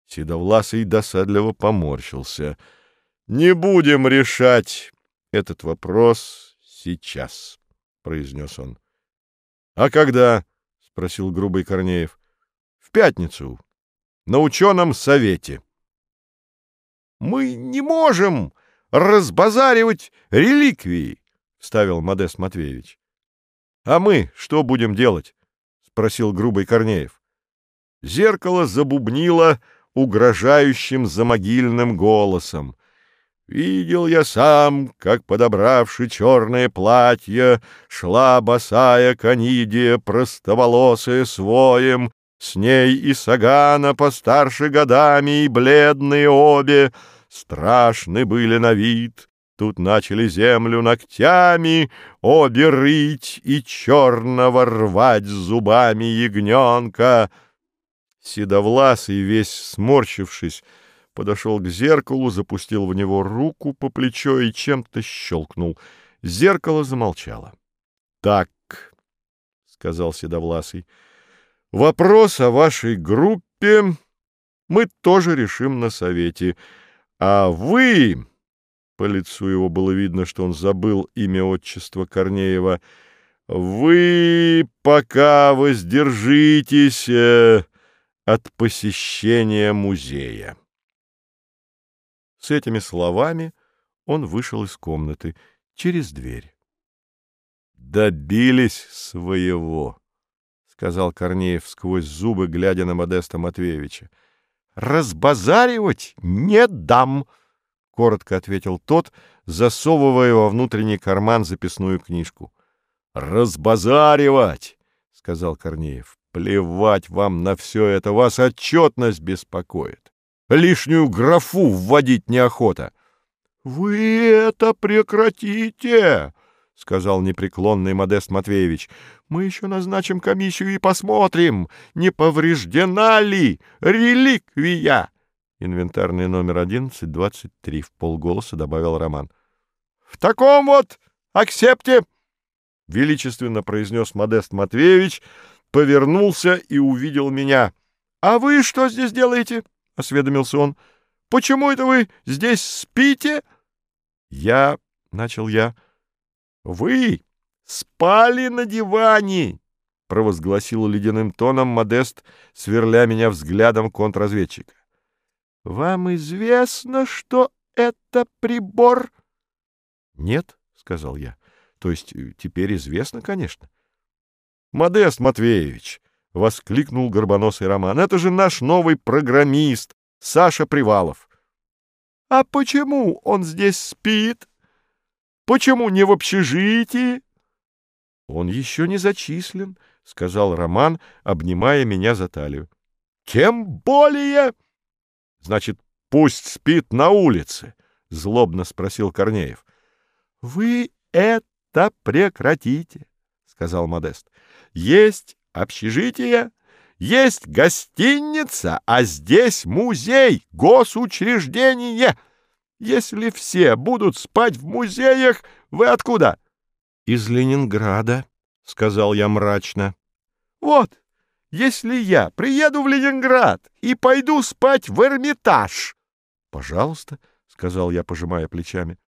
Седовласый досадливо поморщился. — Не будем решать этот вопрос сейчас, — произнес он. — А когда? — спросил грубый Корнеев. — В пятницу. На ученом совете. — Мы не можем разбазаривать реликвии, — вставил Модест Матвеевич. — А мы что будем делать? — спросил грубый Корнеев. Зеркало забубнило угрожающим замогильным голосом. Видел я сам, как, подобравши черное платье, шла босая Канидия, простоволосая своем, с ней и Сагана постарше годами, и бледные обе, страшны были на вид. Тут начали землю ногтями обе рыть и черного рвать зубами ягненка. Седовласый, весь сморщившись, подошел к зеркалу, запустил в него руку по плечо и чем-то щелкнул. Зеркало замолчало. — Так, — сказал Седовласый, — вопрос о вашей группе мы тоже решим на совете. А вы, по лицу его было видно, что он забыл имя-отчество Корнеева, вы пока воздержитесь от посещения музея. С этими словами он вышел из комнаты через дверь. — Добились своего, — сказал Корнеев сквозь зубы, глядя на Модеста Матвеевича. — Разбазаривать не дам, — коротко ответил тот, засовывая во внутренний карман записную книжку. — Разбазаривать, — сказал Корнеев. — Плевать вам на все это, вас отчетность беспокоит. Лишнюю графу вводить неохота. — Вы это прекратите, — сказал непреклонный Модест Матвеевич. — Мы еще назначим комиссию и посмотрим, не повреждена ли реликвия. Инвентарный номер 1123, в полголоса добавил Роман. — В таком вот акцепте, — величественно произнес Модест Матвеевич, повернулся и увидел меня. — А вы что здесь делаете? — осведомился он. — Почему это вы здесь спите? — начал я. — Вы спали на диване, — провозгласил ледяным тоном Модест, сверля меня взглядом контрразведчика. — Вам известно, что это прибор? — Нет, — сказал я. — То есть теперь известно, конечно. — Модест Матвеевич, — воскликнул горбоносый Роман, — это же наш новый программист, Саша Привалов. — А почему он здесь спит? Почему не в общежитии? — Он еще не зачислен, — сказал Роман, обнимая меня за талию. — Тем более... — Значит, пусть спит на улице, — злобно спросил Корнеев. — Вы это прекратите, — сказал Модест. — Есть общежитие, есть гостиница, а здесь музей, госучреждение. Если все будут спать в музеях, вы откуда? — Из Ленинграда, — сказал я мрачно. — Вот, если я приеду в Ленинград и пойду спать в Эрмитаж. — Пожалуйста, — сказал я, пожимая плечами.